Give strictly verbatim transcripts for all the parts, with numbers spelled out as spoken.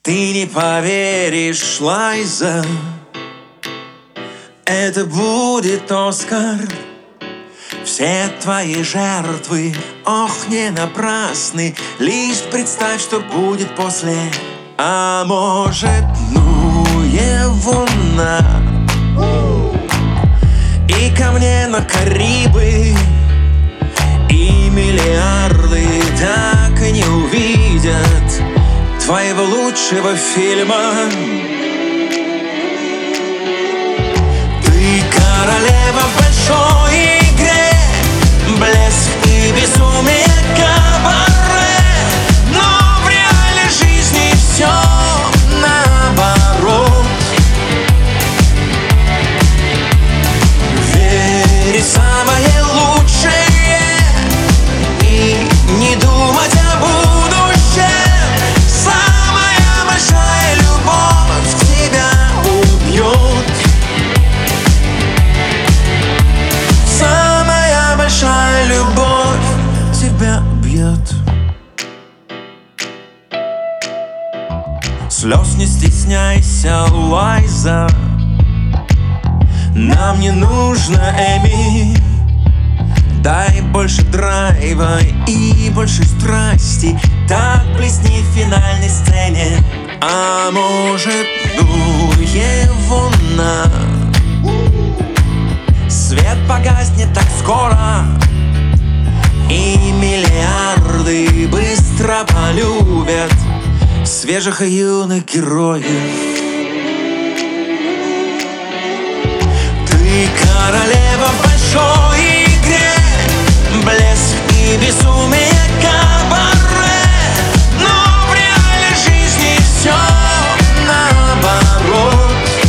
Ты не поверишь, Лайза, это будет Оскар. Все твои жертвы, ох, не напрасны. Лишь представь, что будет после. А может, ну его на и ко мне на Карибы. И миллиарды так и не увидят твоего лучшего фильма. Ты королева в большой игре, блеск и безумие кабаре. Но в реальной жизни все наоборот. Верь в самое лучшее и не думать о будущем. Самая большая любовь тебя убьет. Самая большая любовь тебя убьет. Слез не стесняйся, Лайза, нам не нужно Эми. Дай больше драйва и больше страсти, так блесни в финальной сцене. А может, ну его на свет погаснет так скоро, и миллиарды быстро полюбят свежих и юных героев. Ты королева в большой игре, блеск и безумие кабаре. Но в реальной жизни все наоборот.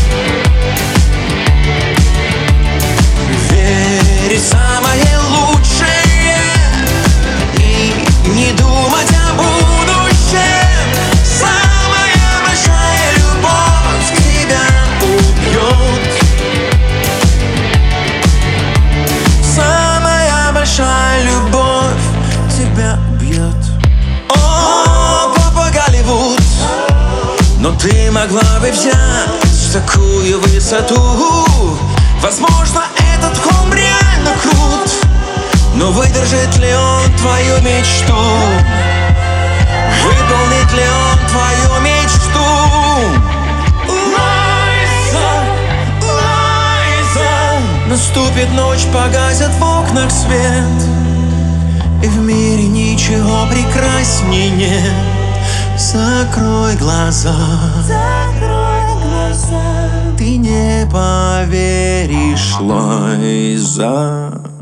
Верь в самое лучшее и не думать о будущем. Самая большая любовь тебя убьет. Самая большая любовь тебя бьет. О, папа Голливуд, но ты могла бы взять такую высоту. Возможно, этот холм реально крут, но выдержит ли он твою мечту? Выполнит ли он твою мечту? Лайза, Лайза. Наступит ночь, погасят в окнах свет, и в мире ничего прекрасней нет. Закрой глаза, закрой глаза, ты не поверишь, Лайза.